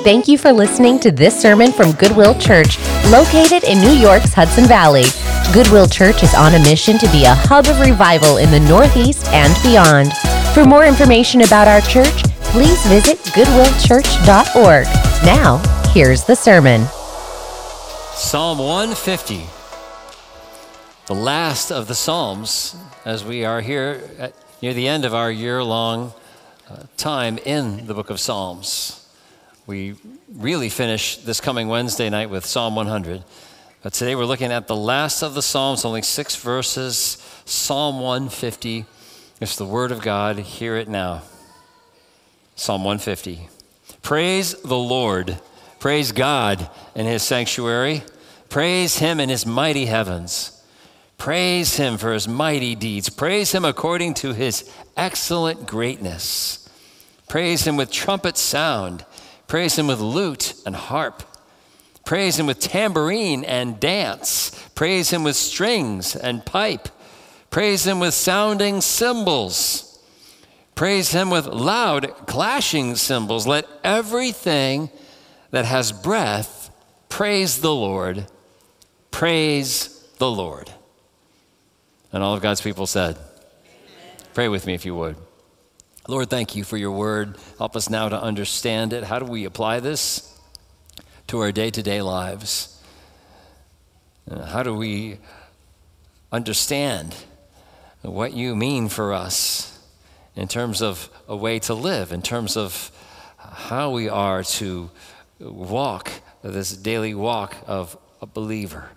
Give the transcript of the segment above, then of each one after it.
Thank you for listening to this sermon from Goodwill Church, located in New York's Hudson Valley. Goodwill Church is on a mission to be a hub of revival in the Northeast and beyond. For more information about our church, please visit goodwillchurch.org. Now, here's the sermon. Psalm 150, the last of the Psalms, as we are here near the end of our year-long time in the book of Psalms. We really finish this coming Wednesday night with Psalm 100. But today we're looking at the last of the Psalms, only 6 verses, Psalm 150. It's the Word of God. Hear it now. Psalm 150. Praise the Lord. Praise God in His sanctuary. Praise Him in His mighty heavens. Praise Him for His mighty deeds. Praise Him according to His excellent greatness. Praise Him with trumpet sound. Praise Him with lute and harp. Praise Him with tambourine and dance. Praise Him with strings and pipe. Praise Him with sounding cymbals. Praise Him with loud clashing cymbals. Let everything that has breath praise the Lord. Praise the Lord. And all of God's people said, amen. Pray with me if you would. Lord, thank you for your word. Help us now to understand it. How do we apply this to our day-to-day lives? How do we understand what you mean for us in terms of a way to live, in terms of how we are to walk this daily walk of a believer?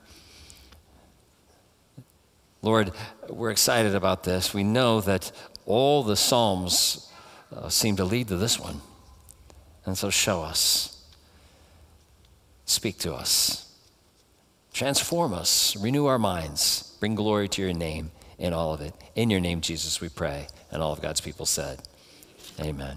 Lord, we're excited about this. We know that all the Psalms seem to lead to this one. And so show us. Speak to us. Transform us. Renew our minds. Bring glory to your name in all of it. In your name, Jesus, we pray. And all of God's people said, amen.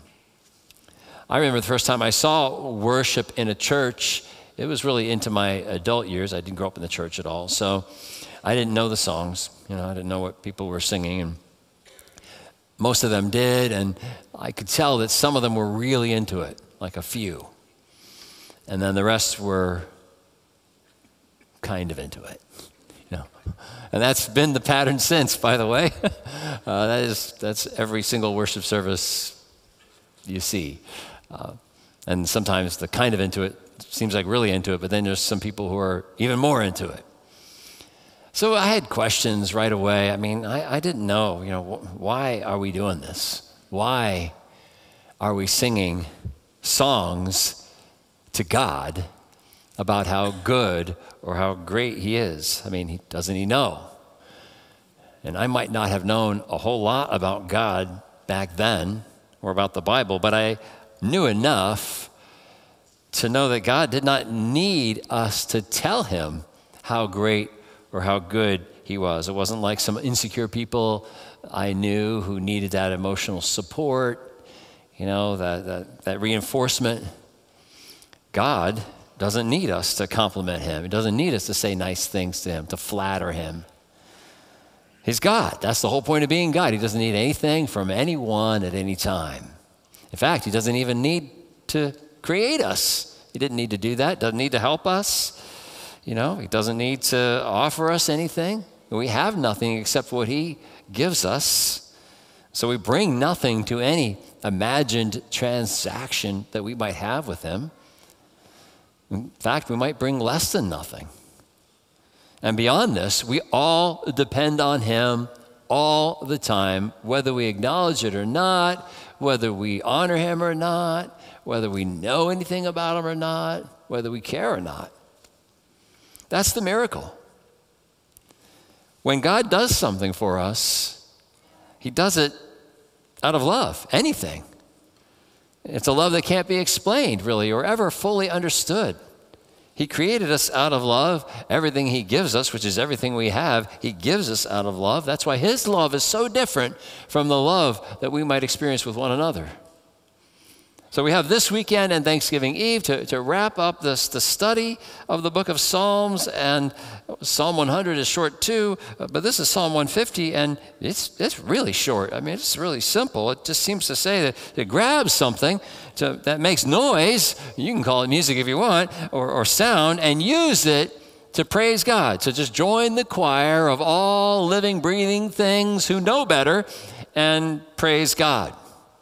I remember the first time I saw worship in a church. It was really into my adult years. I didn't grow up in the church at all. So I didn't know the songs. I didn't know what people were singing. And most of them did, and I could tell that some of them were really into it, like a few. And then the rest were kind of into it, And that's been the pattern since, by the way. That's every single worship service you see. And sometimes the kind of into it seems like really into it, but then there's some people who are even more into it. So I had questions right away. I didn't know, why are we doing this? Why are we singing songs to God about how good or how great He is? Doesn't He know? And I might not have known a whole lot about God back then or about the Bible, but I knew enough to know that God did not need us to tell Him how great or how good He was. It wasn't like some insecure people I knew who needed that emotional support, that reinforcement. God doesn't need us to compliment Him. He doesn't need us to say nice things to Him, to flatter Him. He's God. That's the whole point of being God. He doesn't need anything from anyone at any time. In fact, He doesn't even need to create us. He didn't need to do that. Doesn't need to help us. He doesn't need to offer us anything. We have nothing except what He gives us. So we bring nothing to any imagined transaction that we might have with Him. In fact, we might bring less than nothing. And beyond this, we all depend on Him all the time, whether we acknowledge it or not, whether we honor Him or not, whether we know anything about Him or not, whether we care or not. That's the miracle. When God does something for us, He does it out of love, anything. It's a love that can't be explained, really, or ever fully understood. He created us out of love. Everything He gives us, which is everything we have, He gives us out of love. That's why His love is so different from the love that we might experience with one another. So we have this weekend and Thanksgiving Eve to wrap up the study of the book of Psalms. And Psalm 100 is short too, but this is Psalm 150, and it's really short. I mean, it's really simple. It just seems to say that it grabs something that makes noise. You can call it music if you want, or sound, and use it to praise God. So just join the choir of all living, breathing things who know better and praise God.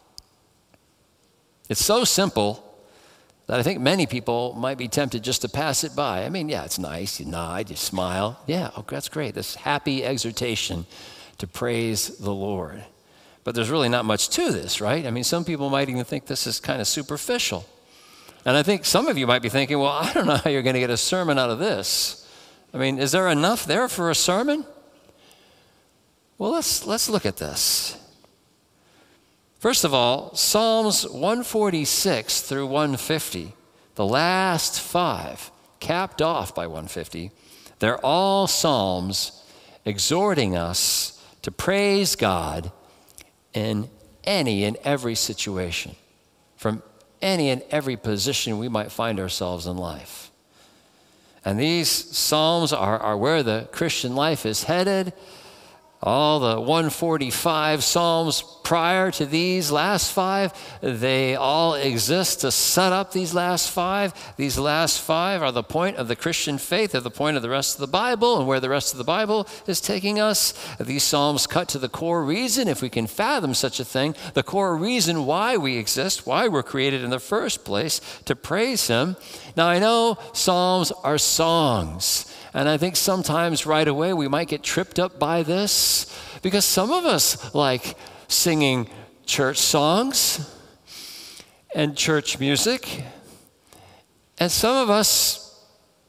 It's so simple that I think many people might be tempted just to pass it by. I mean, yeah, it's nice. You nod, you smile. Yeah, oh, that's great. This happy exhortation to praise the Lord. But there's really not much to this, right? I mean, some people might even think this is kind of superficial. And I think some of you might be thinking, well, I don't know how you're going to get a sermon out of this. I mean, is there enough there for a sermon? Well, let's look at this. First of all, Psalms 146 through 150, the last 5, capped off by 150, they're all psalms exhorting us to praise God in any and every situation, from any and every position we might find ourselves in life. And these psalms are where the Christian life is headed. All the 145 psalms prior to these last 5, they all exist to set up these last 5. These last 5 are the point of the Christian faith, they're the point of the rest of the Bible, and where the rest of the Bible is taking us. These psalms cut to the core reason, if we can fathom such a thing, the core reason why we exist, why we're created in the first place, to praise Him. Now, I know psalms are songs. And I think sometimes right away we might get tripped up by this because some of us like singing church songs and church music. And some of us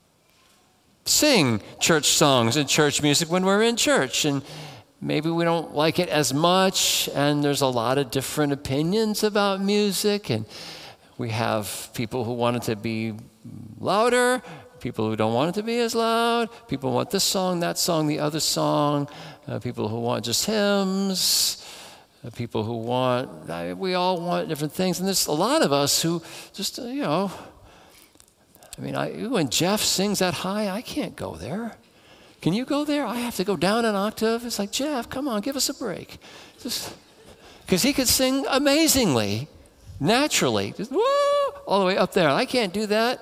sing church songs and church music when we're in church. And maybe we don't like it as much. And there's a lot of different opinions about music. And we have people who want it to be louder, people who don't want it to be as loud, people who want this song, that song, the other song, people who want just hymns, people who want, we all want different things. And there's a lot of us who just, I mean, when Jeff sings that high, I can't go there. Can you go there? I have to go down an octave. It's like, Jeff, come on, give us a break. Because he could sing amazingly, naturally, just woo, all the way up there. I can't do that.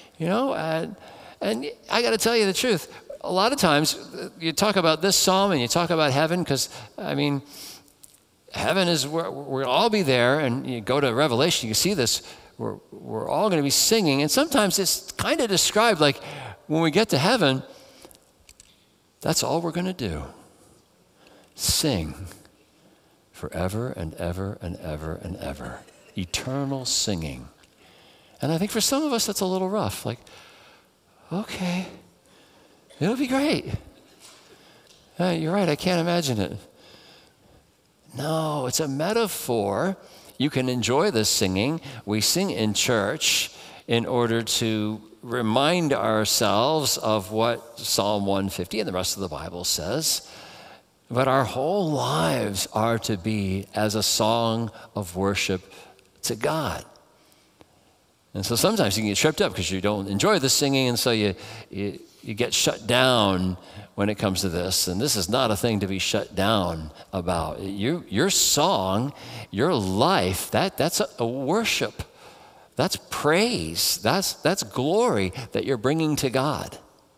And I got to tell you the truth. A lot of times you talk about this psalm and you talk about heaven because, I mean, heaven is where we'll all be there. And you go to Revelation, you see this. We're all going to be singing. And sometimes it's kind of described like when we get to heaven, that's all we're going to do. Sing forever and ever and ever and ever. Eternal singing. And I think for some of us, that's a little rough. Like, okay, it'll be great. You're right, I can't imagine it. No, it's a metaphor. You can enjoy this singing. We sing in church in order to remind ourselves of what Psalm 150 and the rest of the Bible says. But our whole lives are to be as a song of worship to God. And so sometimes you can get tripped up because you don't enjoy the singing, and so you get shut down when it comes to this. And this is not a thing to be shut down about. Your song, your life, that's a worship. That's praise. That's glory that you're bringing to God.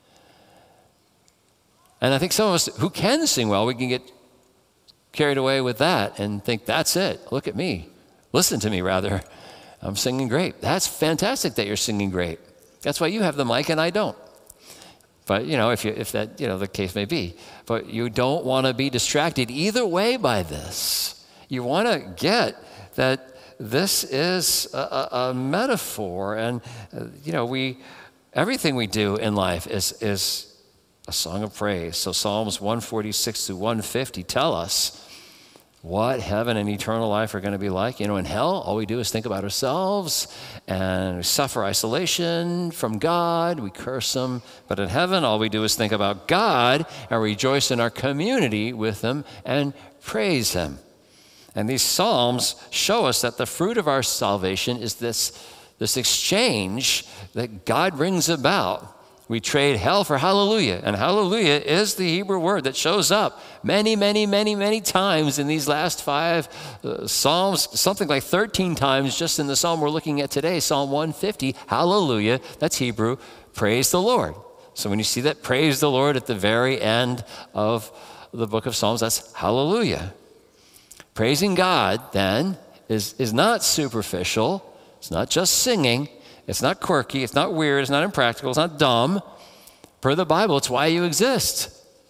And I think some of us who can sing well, we can get carried away with that and think, that's it. Look at me. Listen to me, rather. I'm singing great. That's fantastic that you're singing great. That's why you have the mic and I don't. But, if that, the case may be. But you don't want to be distracted either way by this. You want to get that this is a metaphor. And, everything we do in life is a song of praise. So Psalms 146 through 150 tell us what heaven and eternal life are going to be like. In hell, all we do is think about ourselves and we suffer isolation from God. We curse Him. But in heaven, all we do is think about God and rejoice in our community with Him and praise Him. And these Psalms show us that the fruit of our salvation is this exchange that God brings about. We trade hell for hallelujah, and hallelujah is the Hebrew word that shows up many, many, many, many times in these last 5 Psalms, something like 13 times just in the Psalm we're looking at today, Psalm 150, hallelujah, that's Hebrew, praise the Lord. So when you see that praise the Lord at the very end of the book of Psalms, that's hallelujah. Praising God, then, is not superficial. It's not just singing. It's not quirky. It's not weird. It's not impractical. It's not dumb. Per the Bible, it's why you exist.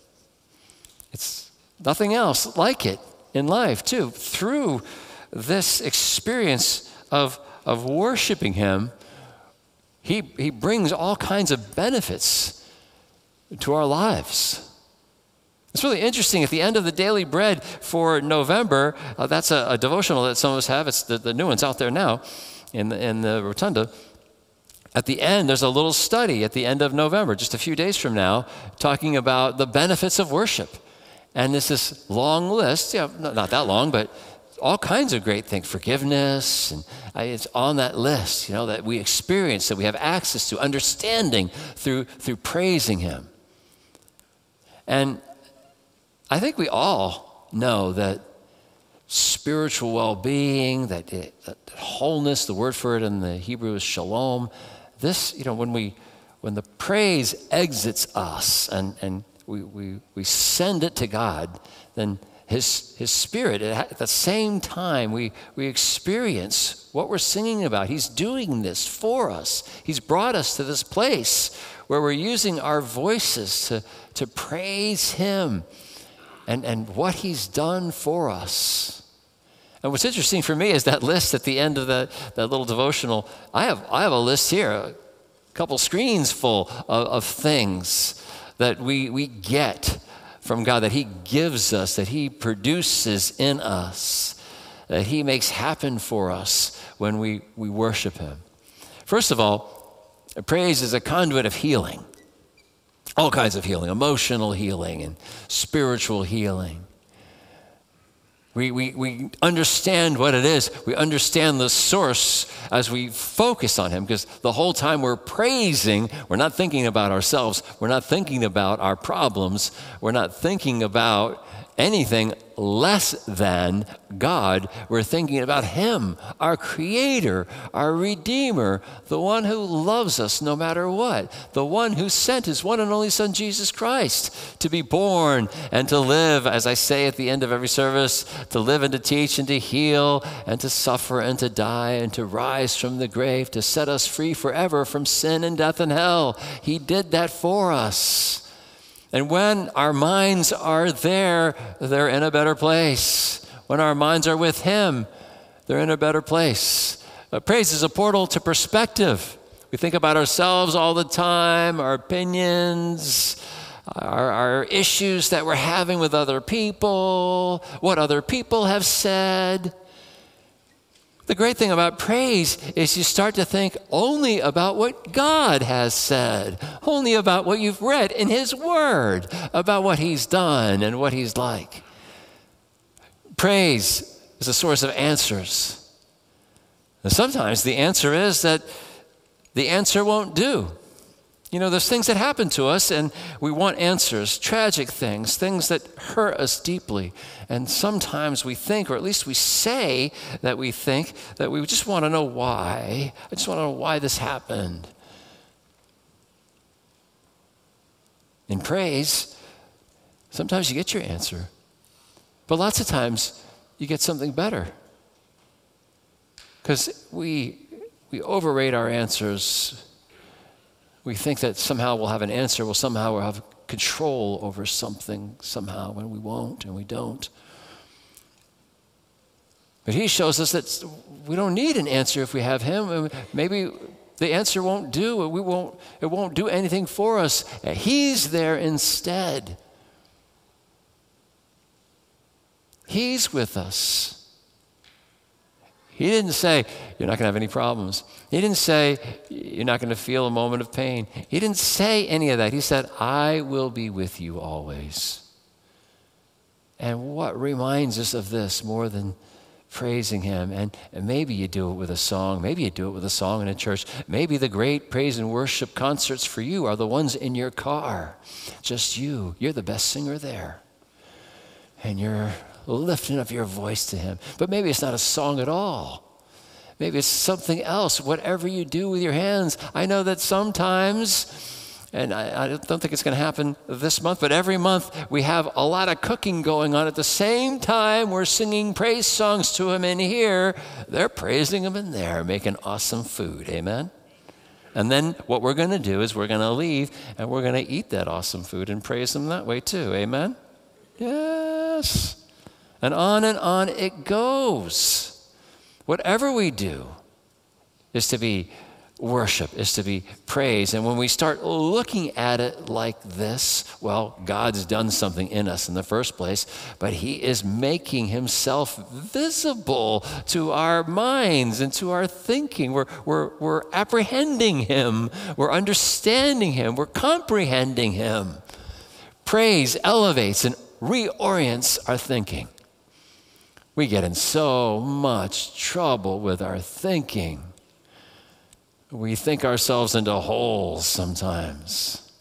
It's nothing else like it in life, too. Through this experience of worshiping Him, He brings all kinds of benefits to our lives. It's really interesting. At the end of the Daily Bread for November, that's a devotional that some of us have. It's the new one's out there now in the rotunda. At the end, there's a little study at the end of November, just a few days from now, talking about the benefits of worship. And it's this long list, not that long, but all kinds of great things, forgiveness, and it's on that list, that we experience, that we have access to, understanding through praising Him. And I think we all know that spiritual well-being, that wholeness, the word for it in the Hebrew is shalom. This, when the praise exits us and we send it to God, then His Spirit, at the same time, we experience what we're singing about. He's doing this for us. He's brought us to this place where we're using our voices to praise Him and what He's done for us. And what's interesting for me is that list at the end of that little devotional. I have a list here, a couple screens full of things that we get from God, that He gives us, that He produces in us, that He makes happen for us when we worship Him. First of all, praise is a conduit of healing. All kinds of healing, emotional healing and spiritual healing. We understand what it is. We understand the source as we focus on Him, because the whole time we're praising, we're not thinking about ourselves. We're not thinking about our problems. We're not thinking about anything less than God. We're thinking about Him, our Creator, our Redeemer, the one who loves us no matter what, the one who sent His one and only Son, Jesus Christ, to be born and to live, as I say at the end of every service, to live and to teach and to heal and to suffer and to die and to rise from the grave, to set us free forever from sin and death and hell. He did that for us. And when our minds are there, they're in a better place. When our minds are with Him, they're in a better place. Praise is a portal to perspective. We think about ourselves all the time, our opinions, our issues that we're having with other people, what other people have said. The great thing about praise is you start to think only about what God has said, only about what you've read in His Word, about what He's done and what He's like. Praise is a source of answers. And sometimes the answer is that the answer won't do. There's things that happen to us and we want answers, tragic things that hurt us deeply. And sometimes we think, or at least we say that we think, that we just want to know why. I just want to know why this happened. In praise, sometimes you get your answer. But lots of times you get something better. Because we overrate our answers. We think that somehow we'll have an answer, we'll have control over something somehow, when we won't and we don't. But He shows us that we don't need an answer if we have Him. Maybe the answer won't do, it won't do anything for us. He's there instead. He's with us. He didn't say, you're not going to have any problems. He didn't say, you're not going to feel a moment of pain. He didn't say any of that. He said, I will be with you always. And what reminds us of this more than praising him. And maybe you do it with a song. Maybe you do it with a song in a church. Maybe the great praise and worship concerts for you are the ones in your car. Just you. You're the best singer there. And you're lifting up your voice to him. But maybe it's not a song at all. Maybe it's something else, whatever you do with your hands. I know that sometimes, and I don't think it's going to happen this month, but every month we have a lot of cooking going on. At the same time, we're singing praise songs to him in here. They're praising him in there, making awesome food. Amen? And then what we're going to do is we're going to leave and we're going to eat that awesome food and praise him that way too. Amen? Yes. And on it goes. Whatever we do is to be worship, is to be praise. And when we start looking at it like this, well, God's done something in us in the first place, but he is making himself visible to our minds and to our thinking. We're apprehending him. We're understanding him. We're comprehending him. Praise elevates and reorients our thinking. We get in so much trouble with our thinking. We think ourselves into holes sometimes.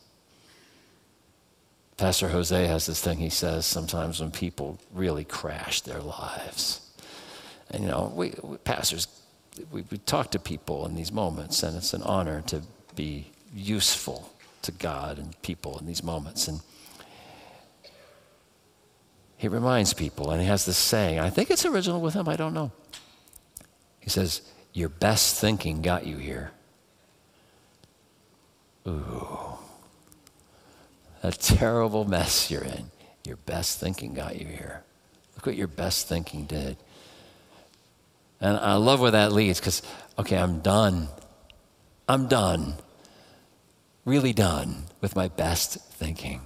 Pastor Jose has this thing he says sometimes when people really crash their lives. And we pastors, we talk to people in these moments, and it's an honor to be useful to God and people in these moments. And he reminds people, and he has this saying, I think it's original with him, I don't know. He says, your best thinking got you here. Ooh, a terrible mess you're in. Your best thinking got you here. Look what your best thinking did. And I love where that leads, because, okay, I'm done. I'm done. Really done with my best thinking.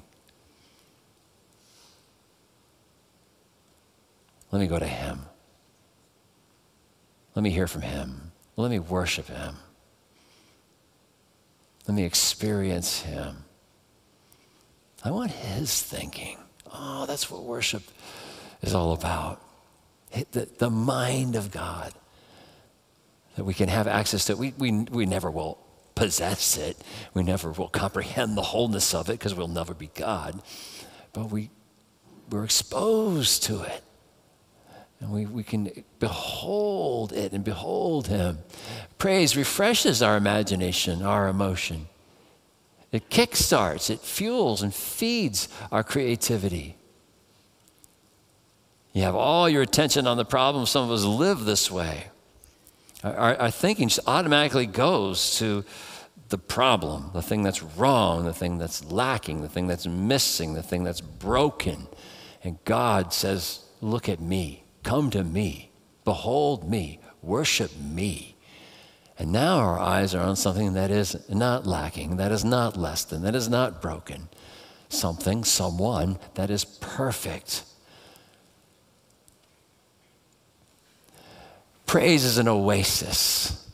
Let me go to him. Let me hear from him. Let me worship him. Let me experience him. I want his thinking. Oh, that's what worship is all about. The mind of God. That we can have access to. We never will possess it. We never will comprehend the wholeness of it because we'll never be God. But we're exposed to it. And we can behold it and behold him. Praise refreshes our imagination, our emotion. It kickstarts, it fuels and feeds our creativity. You have all your attention on the problem. Some of us live this way. Our thinking just automatically goes to the problem, the thing that's wrong, the thing that's lacking, the thing that's missing, the thing that's broken. And God says, look at me. Come to me, behold me, worship me. And now our eyes are on something that is not lacking, that is not less than, that is not broken. Something, someone that is perfect. Praise is an oasis.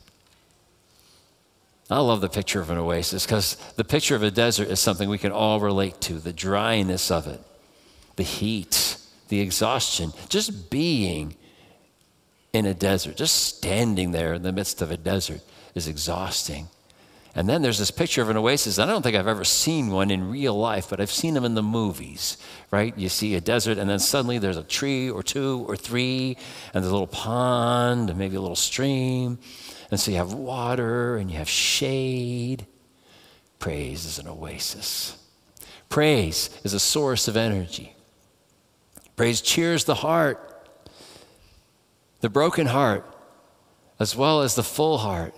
I love the picture of an oasis because the picture of a desert is something we can all relate to, the dryness of it, the heat, the exhaustion, just being in a desert, just standing there in the midst of a desert is exhausting. And then there's this picture of an oasis. I don't think I've ever seen one in real life, but I've seen them in the movies, right? You see a desert and then suddenly there's a tree or two or three and there's a little pond and maybe a little stream. And so you have water and you have shade. Praise is an oasis. Praise is a source of energy. Praise cheers the heart, the broken heart, as well as the full heart.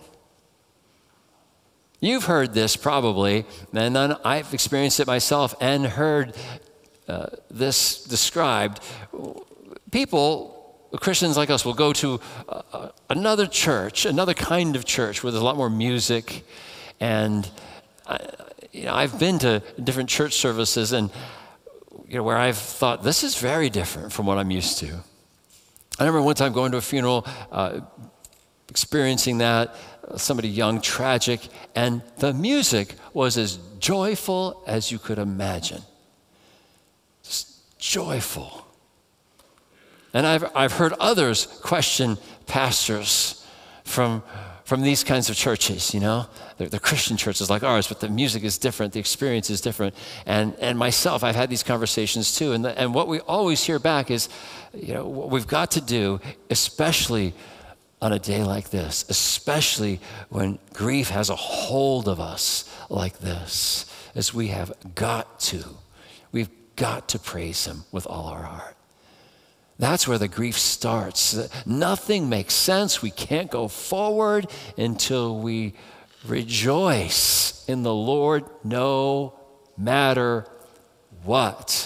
You've heard this probably, and then I've experienced it myself and heard this described. People, Christians like us, will go to another church, another kind of church where there's a lot more music. And I've been to different church services and where I've thought, this is very different from what I'm used to. I remember one time going to a funeral, experiencing that, somebody young, tragic, and the music was as joyful as you could imagine. Just joyful. And I've heard others question pastors from these kinds of churches, you know. They're Christian churches like ours, but the music is different, the experience is different. And myself, I've had these conversations too. And what we always hear back is, you know, what we've got to do, especially on a day like this, especially when grief has a hold of us like this, is we've got to praise him with all our heart. That's where the grief starts. Nothing makes sense. We can't go forward until we rejoice in the Lord no matter what.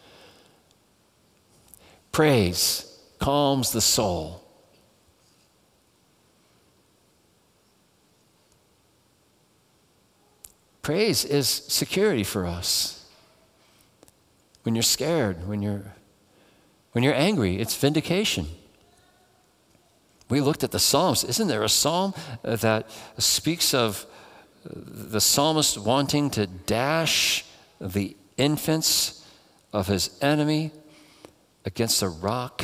Praise calms the soul. Praise is security for us. When you're scared, when you're angry, it's vindication. We looked at the Psalms. Isn't there a psalm that speaks of the psalmist wanting to dash the infants of his enemy against a rock?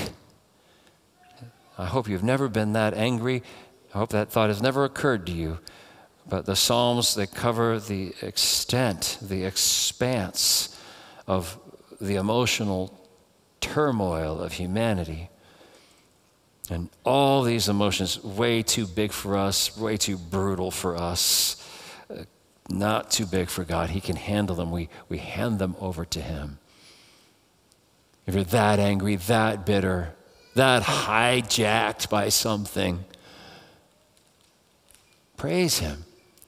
I hope you've never been that angry. I hope that thought has never occurred to you. But the Psalms, they cover the extent, the expanse of the emotional turmoil of humanity. And all these emotions, way too big for us, way too brutal for us, not too big for God. He can handle them. We hand them over to him. If you're that angry, that bitter, that hijacked by something, praise him.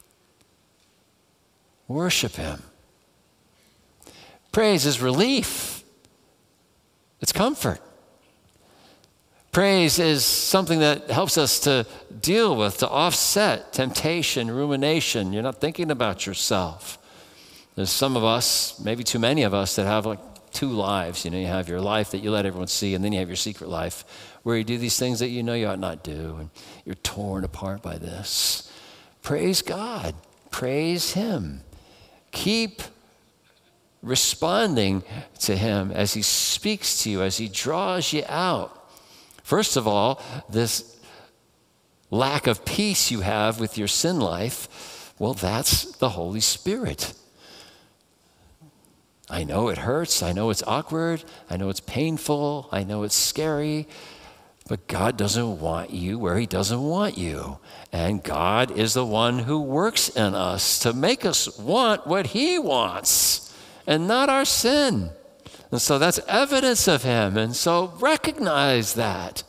Worship him. Praise is relief. It's comfort. Praise is something that helps us to deal with, to offset temptation, rumination. You're not thinking about yourself. There's some of us, maybe too many of us, that have like two lives. You know, you have your life that you let everyone see, and then you have your secret life where you do these things that you know you ought not do, and you're torn apart by this. Praise God. Praise him. Keep responding to him as he speaks to you, as he draws you out. First of all, this lack of peace you have with your sin life, well, that's the Holy Spirit. I know it hurts. I know it's awkward. I know it's painful. I know it's scary. But God doesn't want you where he doesn't want you. And God is the one who works in us to make us want what he wants and not our sin. And so that's evidence of him. And so recognize that.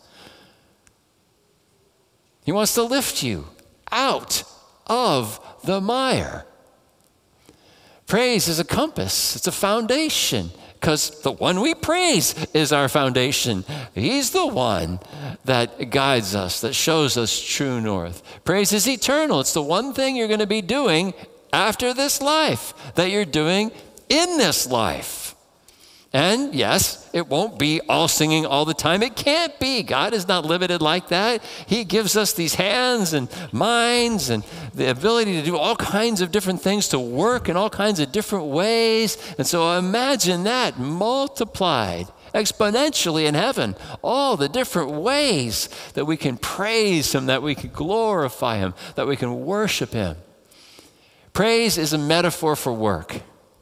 He wants to lift you out of the mire. Praise is a compass. It's a foundation, because the one we praise is our foundation. He's the one that guides us, that shows us true north. Praise is eternal. It's the one thing you're going to be doing after this life, that you're doing in this life. And yes, it won't be all singing all the time. It can't be. God is not limited like that. He gives us these hands and minds and the ability to do all kinds of different things, to work in all kinds of different ways. And so imagine that multiplied exponentially in heaven, all the different ways that we can praise him, that we can glorify him, that we can worship him. Praise is a metaphor for work.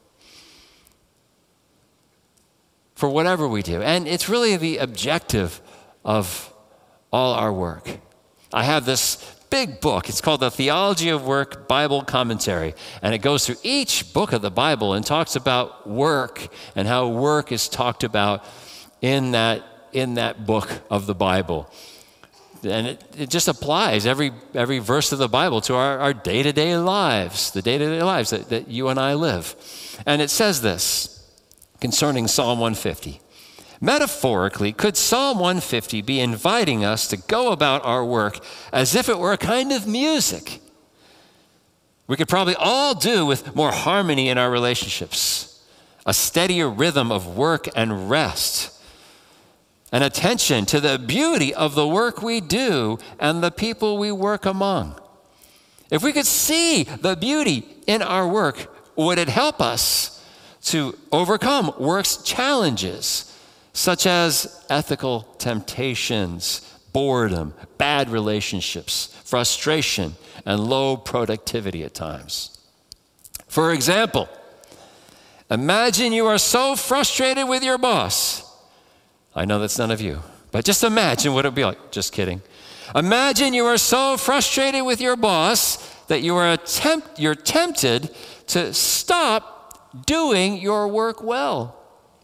For whatever we do. And it's really the objective of all our work. I have this big book. It's called the Theology of Work Bible Commentary. And it goes through each book of the Bible and talks about work and how work is talked about in that book of the Bible. And it just applies every verse of the Bible to our day-to-day lives, the day-to-day lives that you and I live. And it says this concerning Psalm 150. Metaphorically, could Psalm 150 be inviting us to go about our work as if it were a kind of music we could probably all do with more harmony in our relationships, a steadier rhythm of work and rest, an attention to the beauty of the work we do and the people we work among? If we could see the beauty in our work, would it help us to overcome work's challenges, such as ethical temptations, boredom, bad relationships, frustration, and low productivity at times. For example, imagine you are so frustrated with your boss. I know that's none of you, but just imagine what it would be like. Just kidding. Imagine you are so frustrated with your boss that you're tempted to stop doing your work well.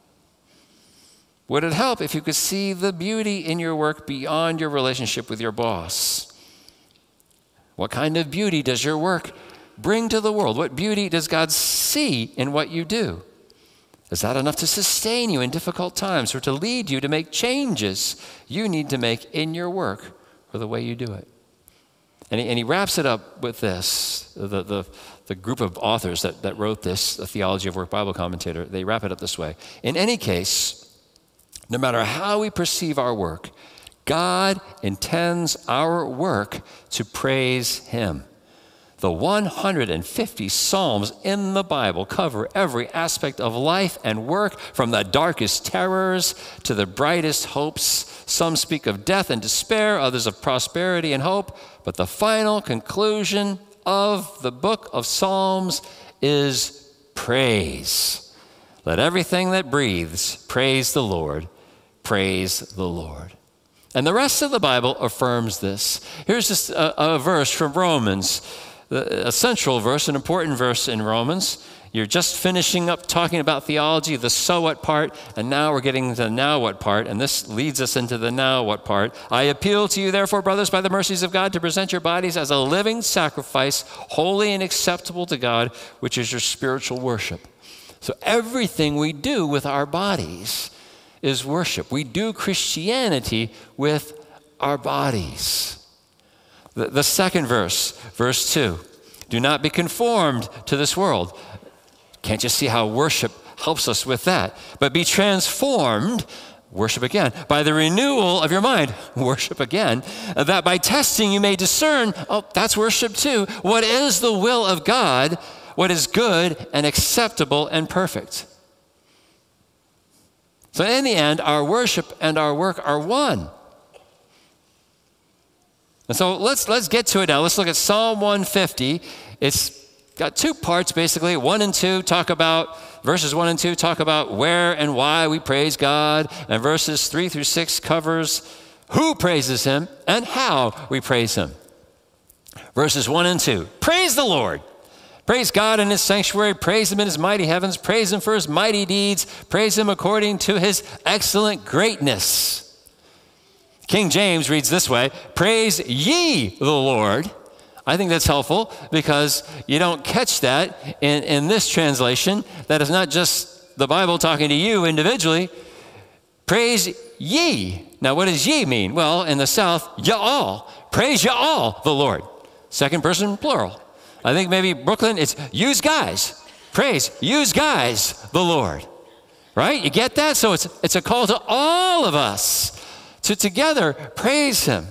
Would it help if you could see the beauty in your work beyond your relationship with your boss? What kind of beauty does your work bring to the world? What beauty does God see in what you do? Is that enough to sustain you in difficult times or to lead you to make changes you need to make in your work or the way you do it? And he wraps it up with this. The group of authors that wrote this, the Theology of Work Bible Commentator, they wrap it up this way. In any case, no matter how we perceive our work, God intends our work to praise him. The 150 Psalms in the Bible cover every aspect of life and work, from the darkest terrors to the brightest hopes. Some speak of death and despair, others of prosperity and hope, but the final conclusion of the book of Psalms is praise. Let everything that breathes praise the Lord. Praise the Lord. And the rest of the Bible affirms this. Here's just a verse from Romans, a central verse, an important verse in Romans. You're just finishing up talking about theology, the so what part, and now we're getting to the now what part, and this leads us into the now what part. I appeal to you, therefore, brothers, by the mercies of God, to present your bodies as a living sacrifice, holy and acceptable to God, which is your spiritual worship. So everything we do with our bodies is worship. We do Christianity with our bodies. The second verse, verse 2, do not be conformed to this world. Can't you see how worship helps us with that? But be transformed, worship again, by the renewal of your mind, worship again, that by testing you may discern, oh, that's worship too, what is the will of God, what is good and acceptable and perfect. So in the end, our worship and our work are one. And so let's get to it now. Let's look at Psalm 150. It's got two parts, basically. 1 and 2 talk about, verses 1 and 2 talk about where and why we praise God. And verses 3 through 6 covers who praises him and how we praise him. Verses 1 and 2, praise the Lord. Praise God in his sanctuary. Praise him in his mighty heavens. Praise him for his mighty deeds. Praise him according to his excellent greatness. King James reads this way, praise ye the Lord. I think that's helpful because you don't catch that in this translation. That is not just the Bible talking to you individually. Praise ye. Now, what does ye mean? Well, in the South, y'all. Praise y'all the Lord. Second person plural. I think maybe Brooklyn, it's yous guys. Praise yous guys the Lord. Right? You get that? So it's a call to all of us to together praise him.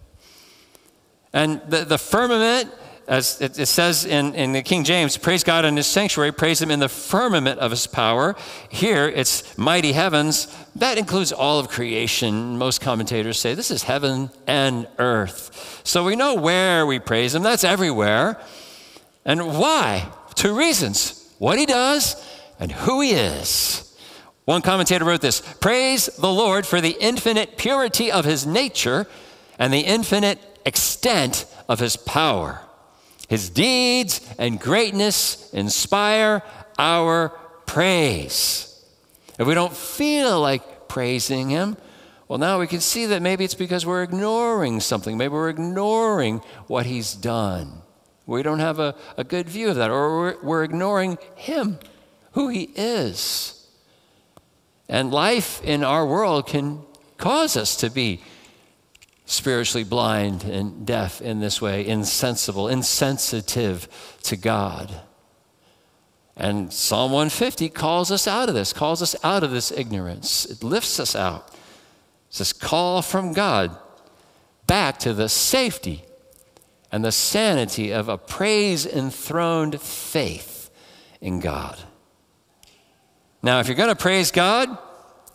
And the firmament, as it says in the King James, praise God in his sanctuary, praise him in the firmament of his power. Here it's mighty heavens. That includes all of creation. Most commentators say this is heaven and earth. So we know where we praise him. That's everywhere. And why? Two reasons. What he does and who he is. One commentator wrote this, praise the Lord for the infinite purity of his nature and the infinite extent of his power. His deeds and greatness inspire our praise. If we don't feel like praising him, well, now we can see that maybe it's because we're ignoring something. Maybe we're ignoring what he's done. We don't have a good view of that, or we're ignoring him, who he is. And life in our world can cause us to be spiritually blind and deaf in this way, insensible, insensitive to God. And Psalm 150 calls us out of this ignorance. It lifts us out. It's this call from God back to the safety and the sanity of a praise-enthroned faith in God. Now, if you're going to praise God,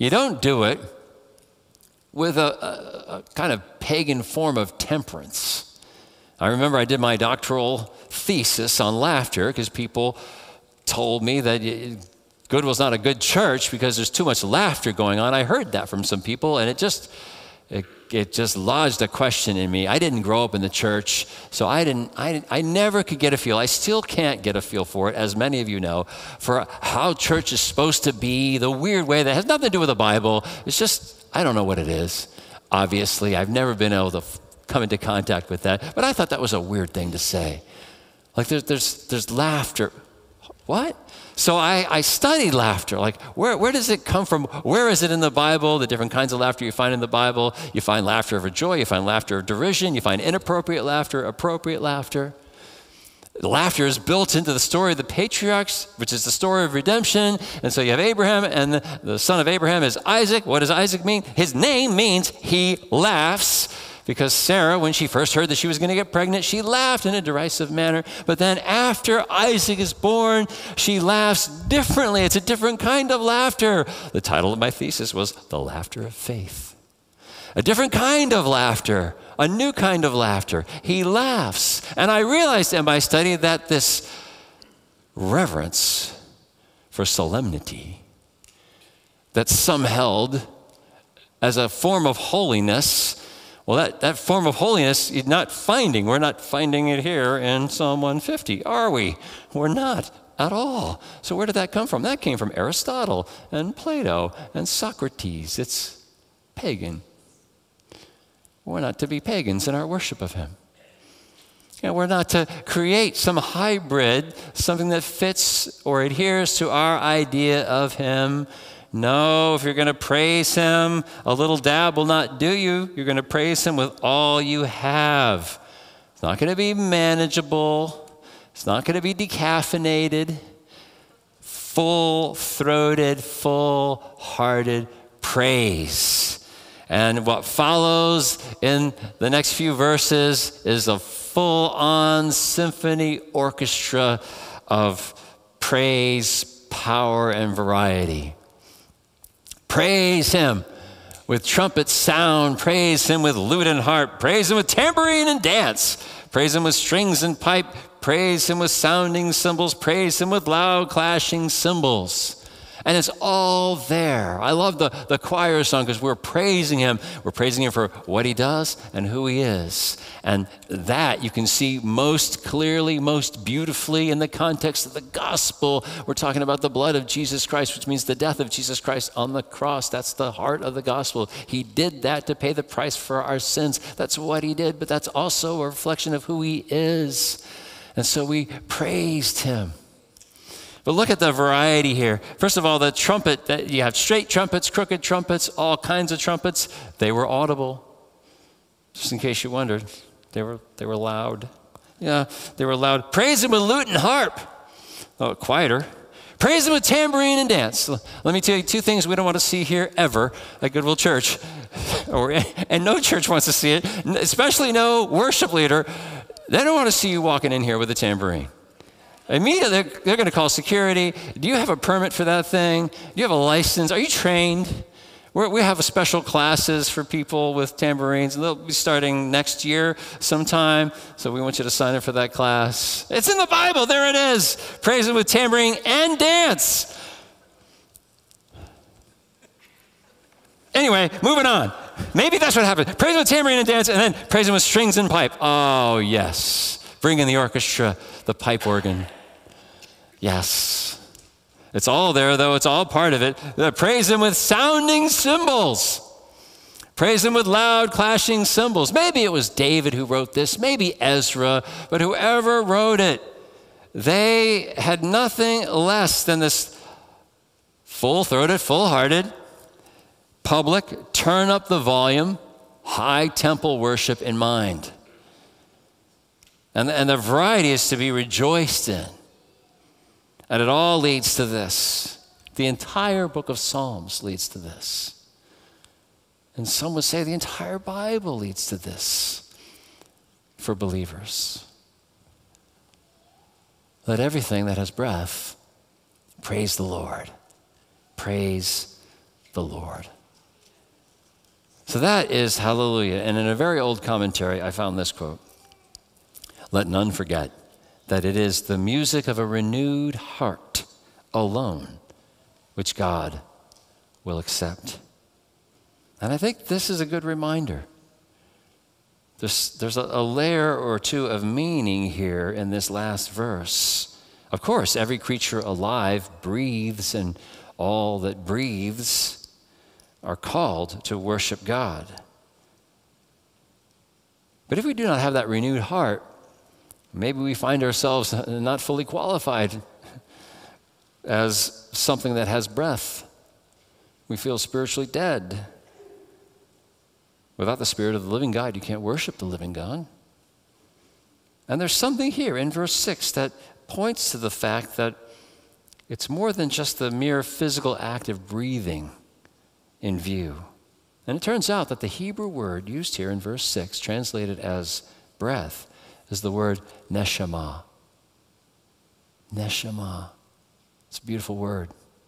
You don't do it with a kind of pagan form of temperance. I remember I did my doctoral thesis on laughter because people told me that Goodwill's not a good church because there's too much laughter going on. I heard that from some people, and it just lodged a question in me. I didn't grow up in the church, so I never could get a feel. I still can't get a feel for it, as many of you know, for how church is supposed to be, the weird way that has nothing to do with the Bible. It's just, I don't know what it is. Obviously, I've never been able to come into contact with that, but I thought that was a weird thing to say. Like there's laughter. What? So I studied laughter. Like, where does it come from? Where is it in the Bible? The different kinds of laughter you find in the Bible. You find laughter of joy. You find laughter of derision. You find inappropriate laughter, appropriate laughter. Laughter is built into the story of the patriarchs, which is the story of redemption. And so you have Abraham, and the son of Abraham is Isaac. What does Isaac mean? His name means he laughs. Because Sarah, when she first heard that she was going to get pregnant, she laughed in a derisive manner. But then after Isaac is born, she laughs differently. It's a different kind of laughter. The title of my thesis was The Laughter of Faith. A different kind of laughter, a new kind of laughter. He laughs. And I realized in my study that this reverence for solemnity that some held as a form of holiness, well, that form of holiness is not finding. We're not finding it here in Psalm 150, are we? We're not at all. So where did that come from? That came from Aristotle and Plato and Socrates. It's pagan. We're not to be pagans in our worship of him. We're not to create some hybrid, something that fits or adheres to our idea of him. No, if you're going to praise him, a little dab will not do you. You're going to praise him with all you have. It's not going to be manageable. It's not going to be decaffeinated. Full-throated, full-hearted praise. And what follows in the next few verses is a full-on symphony orchestra of praise, power, and variety. Praise him with trumpet sound. Praise him with lute and harp. Praise him with tambourine and dance. Praise him with strings and pipe. Praise him with sounding cymbals. Praise him with loud clashing cymbals. And it's all there. I love the choir song because we're praising him. We're praising him for what he does and who he is. And that you can see most clearly, most beautifully in the context of the gospel. We're talking about the blood of Jesus Christ, which means the death of Jesus Christ on the cross. That's the heart of the gospel. He did that to pay the price for our sins. That's what he did, but that's also a reflection of who he is. And so we praised him. But look at the variety here. First of all, the trumpet, that you have straight trumpets, crooked trumpets, all kinds of trumpets. They were audible. Just in case you wondered, they were loud. Yeah, they were loud. Praise him with lute and harp. Oh, quieter. Praise him with tambourine and dance. Let me tell you two things we don't want to see here ever at Goodwill Church. And no church wants to see it, especially no worship leader. They don't want to see you walking in here with a tambourine. Immediately, they're going to call security. Do you have a permit for that thing? Do you have a license? Are you trained? We have special classes for people with tambourines, and they'll be starting next year sometime. So we want you to sign up for that class. It's in the Bible. There it is. Praise him with tambourine and dance. Anyway, moving on. Maybe that's what happened. Praise him with tambourine and dance, and then praise him with strings and pipe. Oh, yes. Bring in the orchestra, the pipe organ. Yes. It's all there, though. It's all part of it. Praise him with sounding cymbals. Praise him with loud clashing cymbals. Maybe it was David who wrote this, maybe Ezra, but whoever wrote it, they had nothing less than this full-throated, full-hearted, public, turn up the volume, high temple worship in mind. And the variety is to be rejoiced in. And it all leads to this. The entire book of Psalms leads to this. And some would say the entire Bible leads to this for believers. Let everything that has breath praise the Lord. Praise the Lord. So that is hallelujah. And in a very old commentary, I found this quote: "Let none forget that it is the music of a renewed heart alone which God will accept." And I think this is a good reminder. There's a layer or two of meaning here in this last verse. Of course, every creature alive breathes, and all that breathes are called to worship God. But if we do not have that renewed heart, maybe we find ourselves not fully qualified as something that has breath. We feel spiritually dead. Without the Spirit of the living God, you can't worship the living God. And there's something here in verse 6 that points to the fact that it's more than just the mere physical act of breathing in view. And it turns out that the Hebrew word used here in verse 6, translated as breath, is the word neshama. Neshama. It's a beautiful word.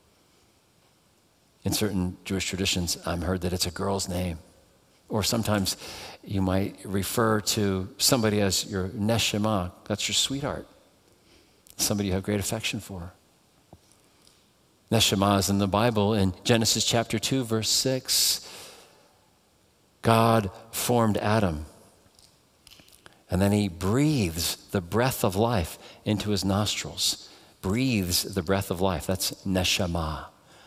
In certain Jewish traditions, I've heard that it's a girl's name. Or sometimes you might refer to somebody as your neshama. That's your sweetheart. Somebody you have great affection for. Neshama is in the Bible in Genesis chapter 2, verse 6. God formed Adam, and then he breathes the breath of life into his nostrils. Breathes the breath of life. That's neshama.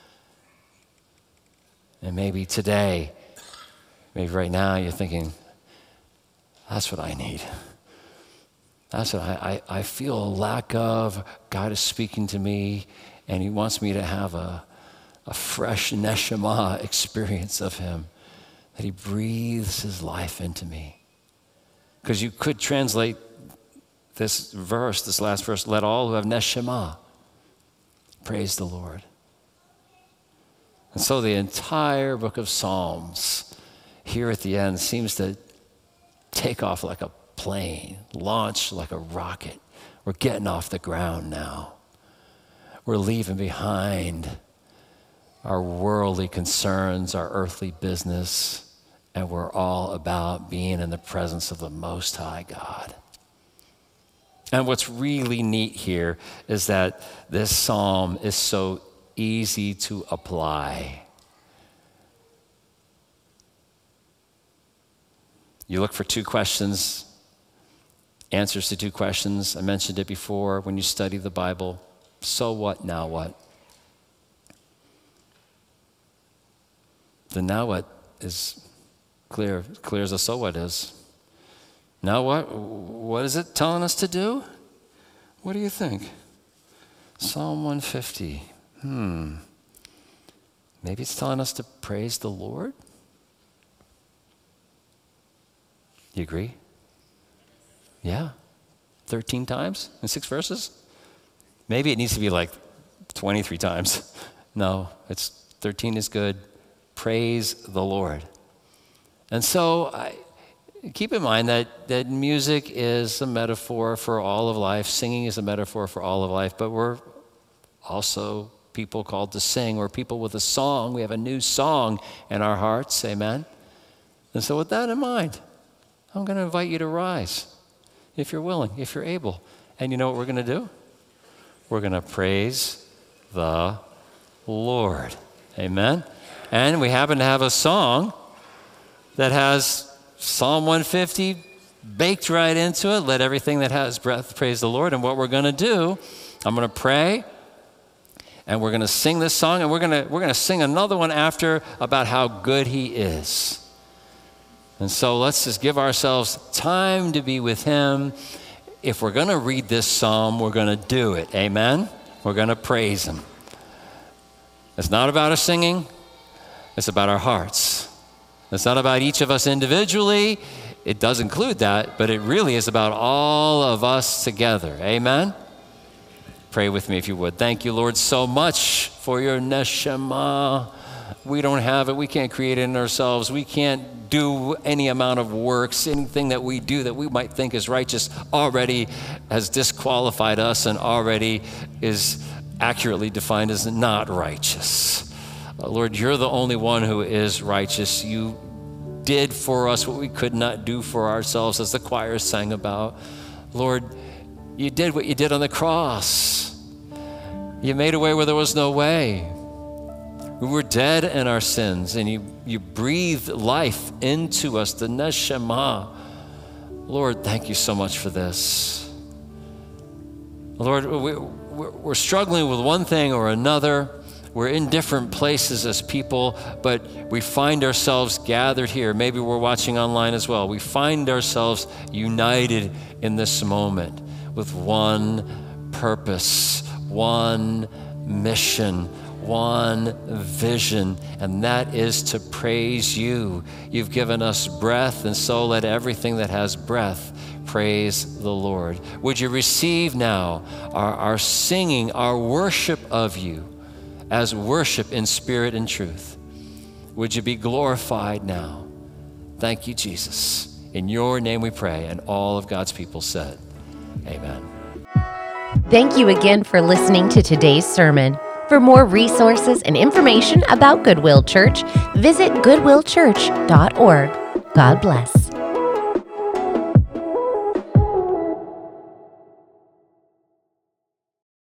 And maybe today, maybe right now, you're thinking, that's what I need. That's what I feel a lack of. God is speaking to me, and he wants me to have a fresh neshama experience of him, that he breathes his life into me. Because you could translate this verse, this last verse, let all who have neshama praise the Lord. And so the entire book of Psalms here at the end seems to take off like a plane, launch like a rocket. We're getting off the ground now. We're leaving behind our worldly concerns, our earthly business, and we're all about being in the presence of the Most High God. And what's really neat here is that this psalm is so easy to apply. You look for two questions, answers to two questions. I mentioned it before when you study the Bible. So what, now what? The now what is clear as a so what is. Now what? What is it telling us to do? What do you think? Psalm 150. Maybe it's telling us to praise the Lord? You agree? Yeah. 13 times in 6 verses? Maybe it needs to be like 23 times. No, 13 is good. Praise the Lord. And so keep in mind that music is a metaphor for all of life. Singing is a metaphor for all of life. But we're also people called to sing. We're people with a song. We have a new song in our hearts. Amen? And so with that in mind, I'm going to invite you to rise, if you're willing, if you're able. And you know what we're going to do? We're going to praise the Lord. Amen? And we happen to have a song that has Psalm 150 baked right into it. Let everything that has breath praise the Lord. And what we're going to do, I'm going to pray, and we're going to sing this song, and we're going to sing another one after about how good he is. And so let's just give ourselves time to be with him. If we're going to read this psalm, we're going to do it. Amen? We're going to praise him. It's not about our singing. It's about our hearts. It's not about each of us individually. It does include that, but it really is about all of us together. Amen? Pray with me if you would. Thank you, Lord, so much for your neshama. We don't have it. We can't create it in ourselves. We can't do any amount of works. Anything that we do that we might think is righteous already has disqualified us and already is accurately defined as not righteous. Lord, you're the only one who is righteous. You did for us what we could not do for ourselves, as the choir sang about. Lord, you did what you did on the cross. You made a way where there was no way. We were dead in our sins, and you breathed life into us, the neshama. Lord, thank you so much for this. Lord, we're struggling with one thing or another. We're in different places as people, but we find ourselves gathered here. Maybe we're watching online as well. We find ourselves united in this moment with one purpose, one mission, one vision, and that is to praise you. You've given us breath, and so let everything that has breath praise the Lord. Would you receive now our singing, our worship of you as worship in spirit and truth? Would you be glorified now? Thank you, Jesus. In your name we pray, and all of God's people said, amen. Thank you again for listening to today's sermon. For more resources and information about Goodwill Church, visit goodwillchurch.org. God bless.